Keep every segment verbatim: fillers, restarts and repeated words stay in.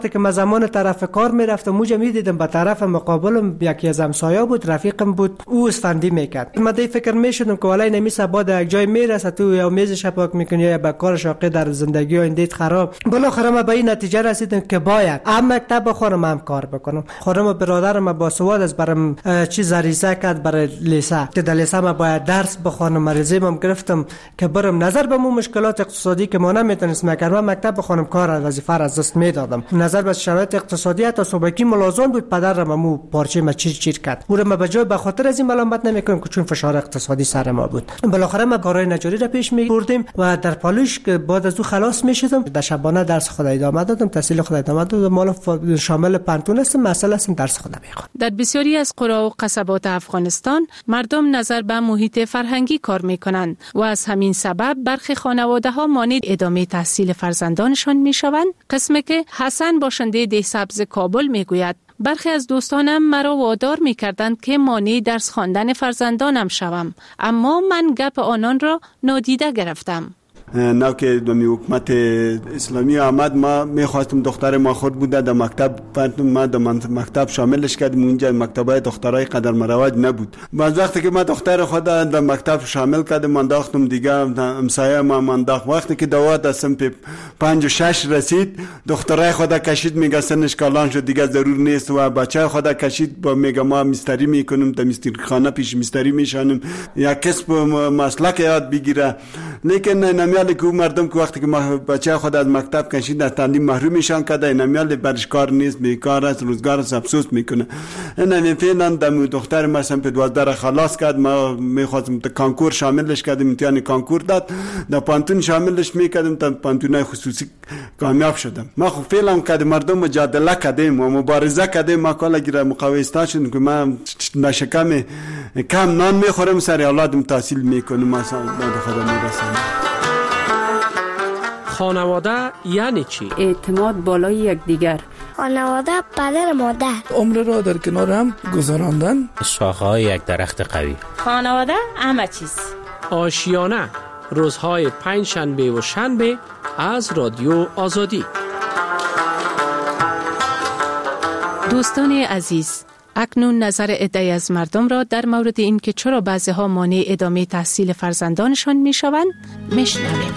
که من زمان طرف کار میرفتم موجه میدیدم به طرف مقابلم یکی از همسایه بود، رفیقم بود، او اسفندی میکرد. من دی فکر میشدم که ولای نمیسه بعد یک جای میرسه تو یا میزش پاک میکنی یا به کار شاقی در زندگی و اندید خراب. بالاخره من به این نتیجه رسیدم که باید هم مکتب خودم هم کار بکنم. خودم برادرم با سواد از برام چیز ریزه کرد برای لیسه که در لیسه من باید درس بخونم. مریضیم گرفتم که برم نظر به مو مشکلات اقتصادی که ما نمیتونستم کردم مکتب بخونم کار وظیفه از دست میدادم. نظر به شرایط اقتصادی تا صبحی ملازم بود پدرم مو پارچه ما چیر چیر کرد. او ما به جای به خاطر از این ملامت نمیکنم که چون فشار اقتصادی سر ما بود. بالاخره ما کارهای نجاری را پیش میبردیم و در پالوش که بعد از او خلاص میشدم در شبانه درس خود ادامه دادم، تحصیل خود ادامه دادم. مال شامل پانتون است، مسئله است درس خود میخوام. در بسیاری از قرى و قصبات افغانستان مردم نظر به محیط فرهنگی کار میکنند و از همین سبب برخی خانواده ها مانع ادامه تحصیل فرزندانشان میشوند. قسمی که حسن باشنده ده سبز کابل میگوید برخی از دوستانم مرا وادار میکردند که مانع درس خواندن فرزندانم شوم، اما من گپ آنان را نادیده گرفتم. نه که دومی حکومت اسلامی آمد ما میخواستم دختر ما خود بوده در مکتب پنتم ما در مکتب شاملش کردیم. اونجا مکتبای دخترای قدر مروج نبود. بعد وقتی که ما دختر خود در مکتب شامل کردم انداختم دیگه همسایه ما انداخت. وقتی که دوات از سنف پنج و شش رسید دخترای خود کشید میگه سنش کالان شد دیگه ضرور نیست و بچه خود کشید با میگه ما مستری میکنم تا مستری خانه پیش مستری میشانم یا کسب مسلک یاد بگیره. لیکن نمیالی که مردم که وقتی که بچه خود از مکتب کشید از تعلیم محرومشان کرده نمیالی برش کار نیست، بیکار است، روزگار است، افسوس میکنه. این فعلا دم دختر ما سنف دوازده را خلاص کرد. ما میخواستم تا کانکور شاملش کردم، امتحان کانکور داد، در پانتون شاملش میکردم تا پانتونای خصوصی کامیاب شدم. ما خب فعلا که مردم مجادله کردیم و مبارزه کردیم. ما کلا گیره مقاومت شدیم که من نشکم کم نان میخورم سر اولادم تحصیل میکنم مثلا بعد خودم میرسم. خانواده یعنی چی؟ اعتماد بالای یکدیگر. خانواده پدر مادر. عمر را در کنار هم گذراندن. شاخه‌های یک درخت قوی. خانواده همه چیز. آشیانه روزهای پنج شنبه و شنبه از رادیو آزادی. دوستان عزیز، اکنون نظر عده‌ای از مردم را در مورد این که چرا بعضی ها مانع ادامه تحصیل فرزندانشان می شوند میشنویم.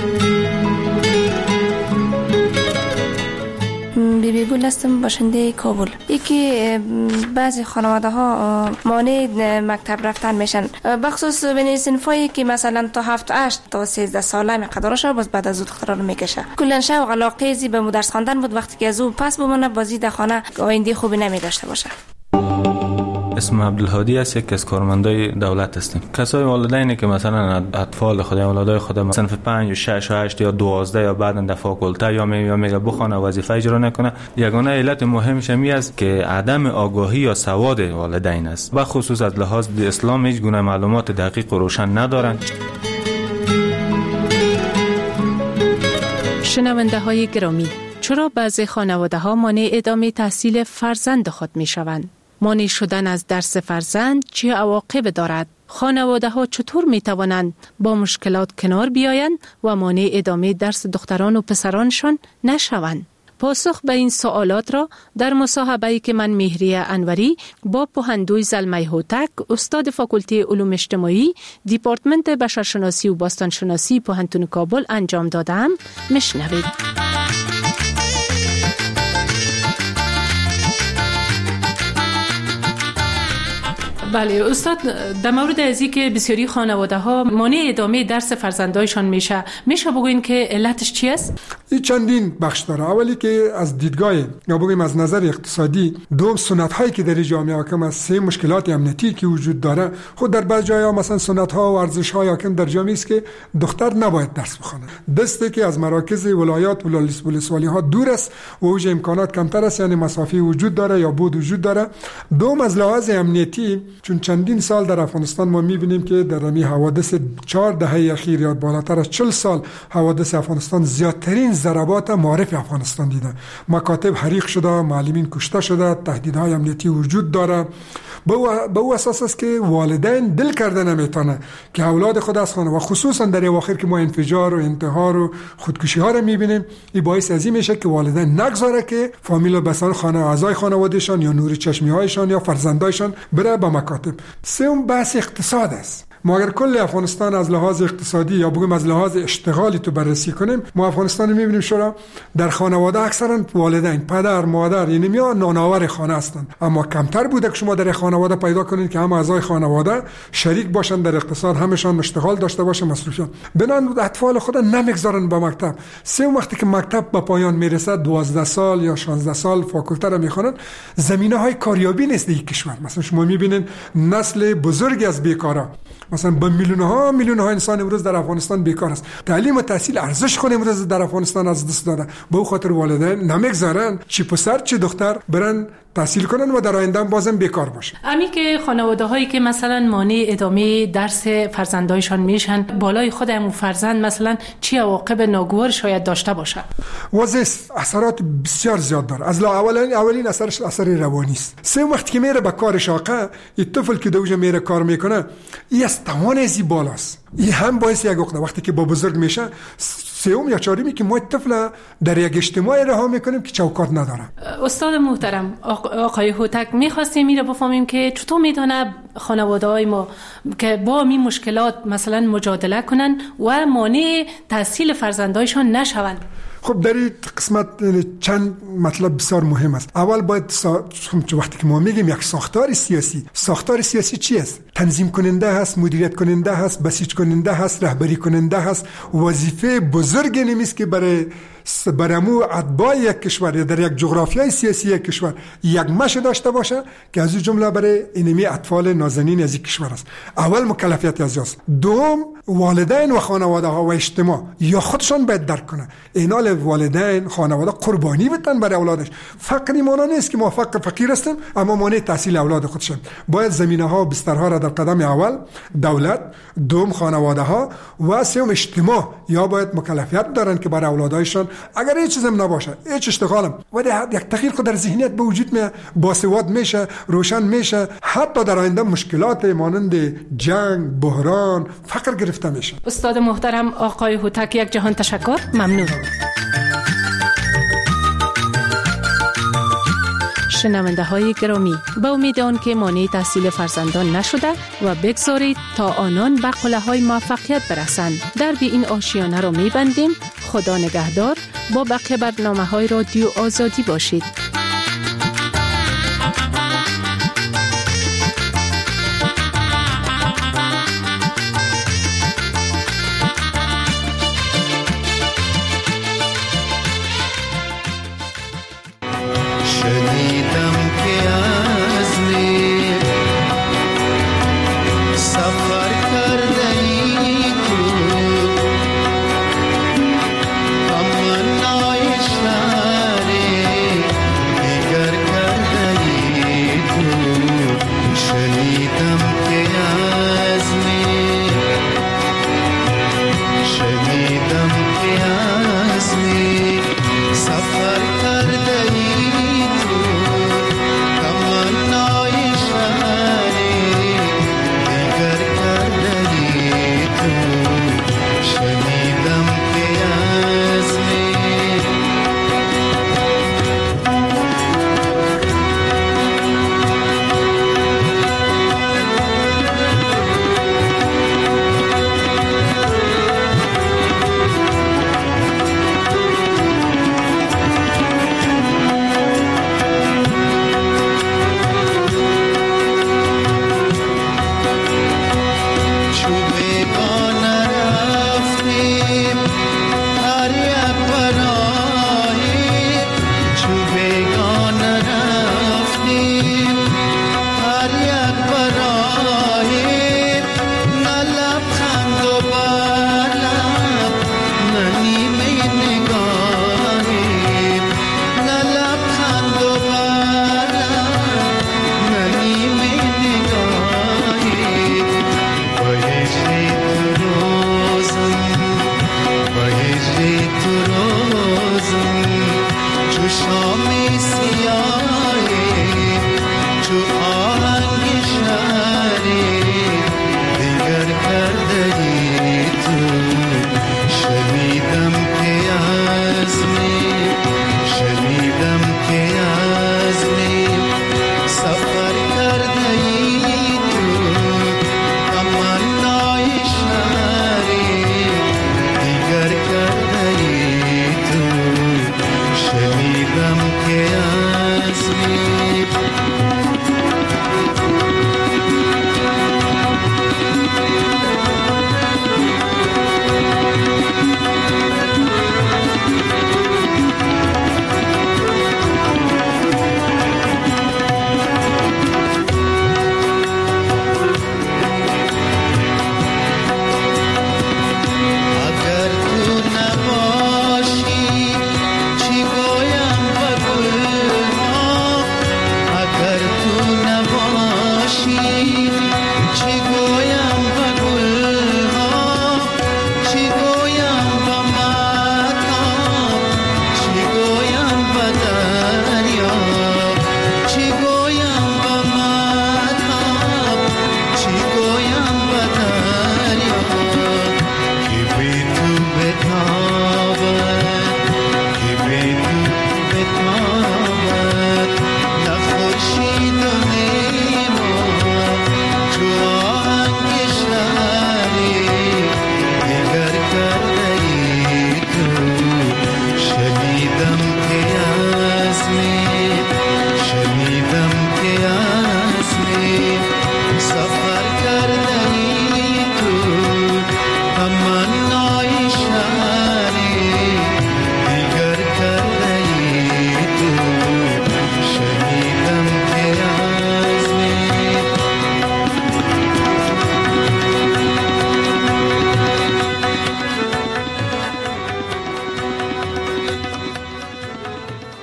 بی بی گل هستم، باشنده کابل. یکی بعضی خانواده ها مانع مکتب رفتن میشن، بخصوص بین صنفایی که مثلا تا هفت هشت تا سیزده ساله مقدارش باز بعد از دخترا رو میکشه. کلا شوق علاقه زی به درس خواندن بود. وقتی که از او پس بمونه بازی در خانه آینده خوبی نمیداشته باشه. اسم عبدالهادی است، یک از کارمندای دولت هستیم. کسای والدینی که مثلا اطفال خود اولادای خود صنف پنج و شش و هشت یا دوازده یا بعدن در فاکولته یا می یا میگه بخونه وظیفه اجرا نکنه، یگانه علت مهمش می است که عدم آگاهی یا سواد والدین است. به خصوص از لحاظ اسلام هیچ گونه معلومات دقیق و روشن ندارند. شنونده های گرامی، چرا بعضی خانواده ها مانع ادامه تحصیل فرزند خود می شوند؟ مانع شدن از درس فرزند چه عواقب دارد؟ خانواده ها چطور می توانند با مشکلات کنار بیایند و مانع ادامه درس دختران و پسرانشان نشوند؟ پاسخ به این سوالات را در مصاحبه‌ای که من مهریه انوری با پوهندوی زلمه هوتک، استاد فاکولته علوم اجتماعی، دیپارتمنت بشرشناسی و باستانشناسی پوهنتون کابل انجام دادم میشنوید. بله استاد، در مورد از اینکه بسیاری خانواده ها مانع ادامه درس فرزندایشان میشه، میشه بگوین که علتش چی است؟ این چندین بخش داره. اولی که از دیدگاه یا بگیم از نظر اقتصادی، دوم سنت هایی که در جامعه حاکم است، سه مشکلات امنیتی که وجود داره. خود در بعض جاها مثلا سنت ها و ارزش های حاکم در جامعه است که دختر نباید درس بخونه. دسته که از مراکز ولایات و ولسوالی ها دور است و اوج امکانات کمتر است، یعنی مسافه وجود داره یا بود وجود داره. دوم از لحاظ امنیتی چون چندین سال در افغانستان ما میبینیم که در همین حوادث چهار دهه اخیر یا بالاتر از چهل سال حوادث افغانستان زیادترین ضربات معارف افغانستان دیده. مکاتب حریق شده، معلمین کشته شده، تهدیدهای امنیتی وجود داره. به او اساس است که والدین دل کرده نمیتونه که اولاد خود از خانه و خصوصا در اواخر که ما انفجار و انتحار و خودکشی ها رو میبینیم، این باعث از این میشه که والدین نگذاره که فامیل بسان خانه اعضای خانوادهشان یا نور چشمی هایشان یا فرزندایشان بره به مکاتب. سوم بحث اقتصاد است. ما اگر کل افغانستان از لحاظ اقتصادی یا بگیم از لحاظ اشتغالی تو بررسی کنیم، ما افغانستان میبینیم شورا در خانواده اکثرا والدین، پدر، مادر، یعنی میا نانآور خانه هستند، اما کمتر بوده که شما در خانواده پیدا کنید که هم اعضای خانواده شریک باشن در اقتصاد، همشان اشتغال داشته باشه، مصرفیات. بنان اطفال خود نمیگذارن به مکتب. سه وقتی که مکتب به پایان میرسه، دوازده سال یا شانزده سال فاکولته را میخوانند، زمینه‌های کاریابی نیست در کشور. مثلا شما میبینید نسل بزرگی از بیکارا، مثلا با میلیون ها میلیون ها انسان امروز در افغانستان بیکار است. تعلیم و تحصیل ارزش خود امروز در افغانستان از دست داده. به او خاطر والدین نمیگذارن چی پسر چی دختر برن تحصیل کنن و در آینده بازم بیکار باشن. امی که خانواده هایی که مثلا مانع ادامه درس فرزندایشان میشن، بالای خود همون فرزند مثلا چی عواقب ناگوار شاید داشته باشه؟ واضح اثرات بسیار زیاد داره. از اولین اولین اثرش اثر روانی است. سه وقتی که میره به کار شاقه، این طفل که دوجه میره کار میکنه، این از توان ازی بالاست. این هم باعث یک عقده وقتی که با بزرگ میشه. سوم یا چهارمی که ما طفل در یک اجتماع رها میکنیم که چوکات نداره. استاد محترم آقای هوتک، میخواستیم میره بفهمیم که چطور میتونه خانواده های ما که با این مشکلات مثلا مجادله کنن و مانع تحصیل فرزندایشان نشوند. خب در این قسمت چند مطلب بسیار مهم است. اول باید سا... وقتی که ما میگیم یک ساختار سیاسی، ساختار سیاسی چی است؟ تنظیم کننده هست، مدیریت کننده هست، بسیج کننده هست، رهبری کننده هست. وظیفه بزرگی نیست که برای برامو اتباع یک کشور یا در یک جغرافیای سیاسی یک کشور یک مشه داشته باشه که از این جمله برای اینمی اطفال نازنین از این کشور است. اول مکلفیت از است. دوم والدین و خانواده ها و اجتماع یا خودشان باید درک کنه. اینال والدین خانواده قربانی بدن برای اولادش. فقری مانا نیست که ما فقر فقیر هستیم اما مانع تحصیل اولاد خودشان. باید زمینه ها و بسترها را در قدم اول دولت، دوم خانواده ها و سوم اجتماع یا باید مکلفیت دارن که برای اولادایشان اگر هیچ چیزم نباشه، هیچ اشتغالم ولی یک تغییر خود در ذهنیت به وجود میاد، باسواد میشه، روشن میشه، حتی در آینده مشکلات مانند جنگ، بحران، فقر گرفته میشه. استاد محترم آقای هوتک، یک جهان تشکر. ممنون. شنونده های گرامی، به امید آن که مانع تحصیل فرزندان نشده و بگذارید تا آنان به قله های موفقیت برسند. در بی این آشیانه را میبندیم. خدا نگهدار. با بقیه برنامه های رادیو آزادی باشید. سفر کرده ای تو عزمی